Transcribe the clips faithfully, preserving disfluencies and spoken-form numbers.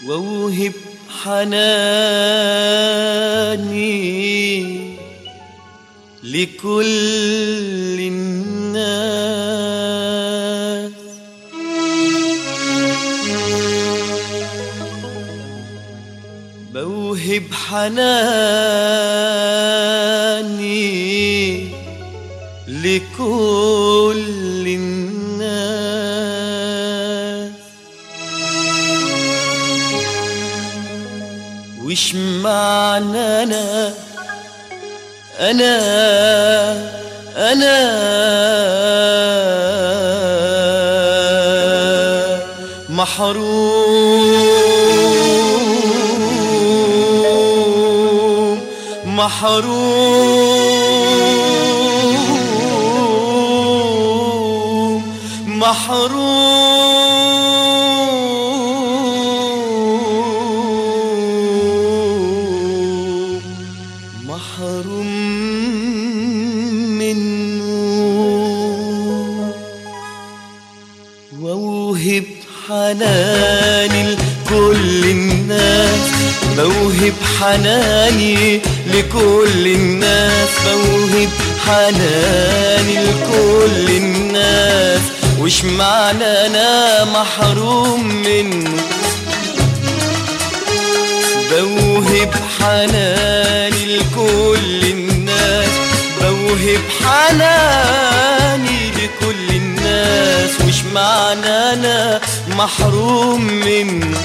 واوهب حناني لكل الناس، بوهب حناني لكل الناس، وش معنى أنا أنا أنا محروم محروم محروم محروم منه، واوهب حناني لكل الناس، بوهب حناني لكل الناس، بوهب حناني لكل الناس، وش معنى أنا محروم منه، بوهب حناني لكل الناس، بوهب حناني لكل الناس، وش معنى أنا محروم منه،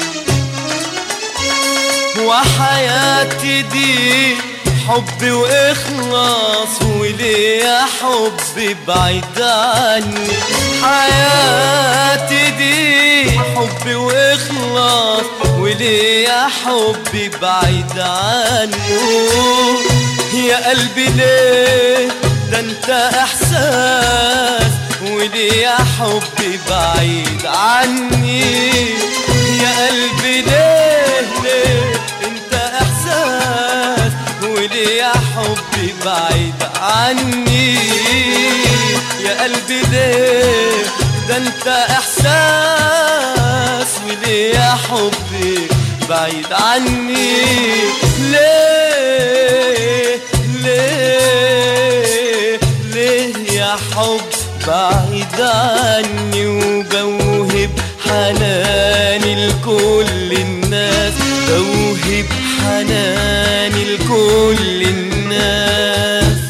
وحياتي دي حب وإخلاص، وليه حب بعيد عني، حياتي دي حب وإخلاص، وليه حب بعيد عنه، يا قلبي ليه ده انت إحساس، وليه حب بعيد عني، يا قلبي ليه ليه انت إحساس، وليه حبي بعيد عني، يا قلبي ليه ده انت إحساس، وليه حبي بعيد عني، ليه ليه ليه يا حب بعيد عني، وبوهب حناني لكل الناس، بوهب حناني لكل الناس،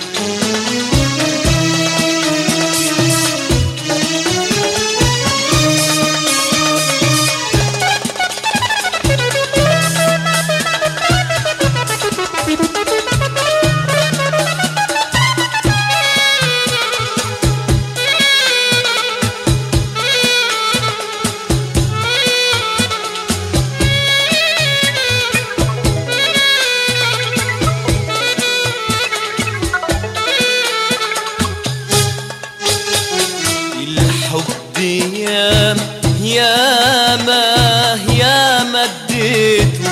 ياما ياما ياما اديته،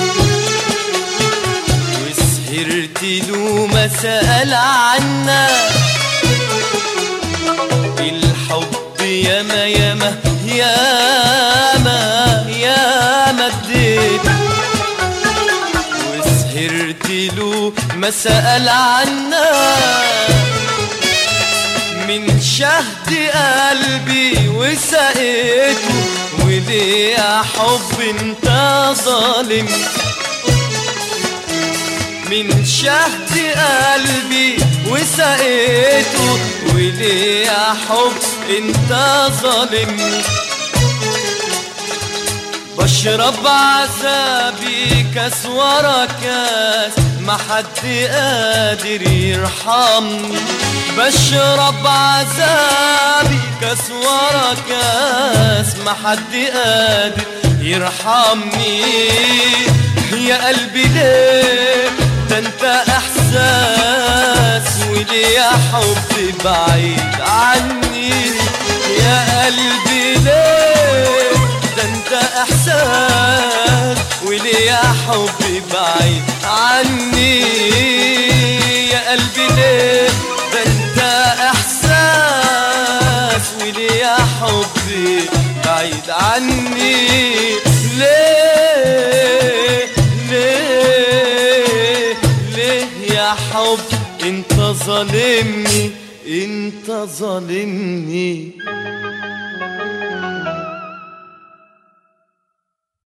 وسهرت له ما سأل عنا، الحب ياما ياما ياما ياما اديته، وسهرت له ما سأل عنا، من شهد قلبي وسقيته، وليه يا حب انت ظالم، من شهد قلبي وسقيته، وليه يا حب انت ظالمني، بشرب عذابي كاس ورا كاس، ما حد قادر يرحمني، بشرب عذابي كاس ورا كاس، ما حد قادر يرحمني، يا قلبي ليه ده انت إحساس، وليه يا حب بعيد عني، يا قلبي ليه ده انت إحساس، وليه يا حب بعيد عني، يا قلبي ليه ده انت إحساس، وليه يا حبي بعيد عني، ليه يا حب انت ظالمني انت ظالمني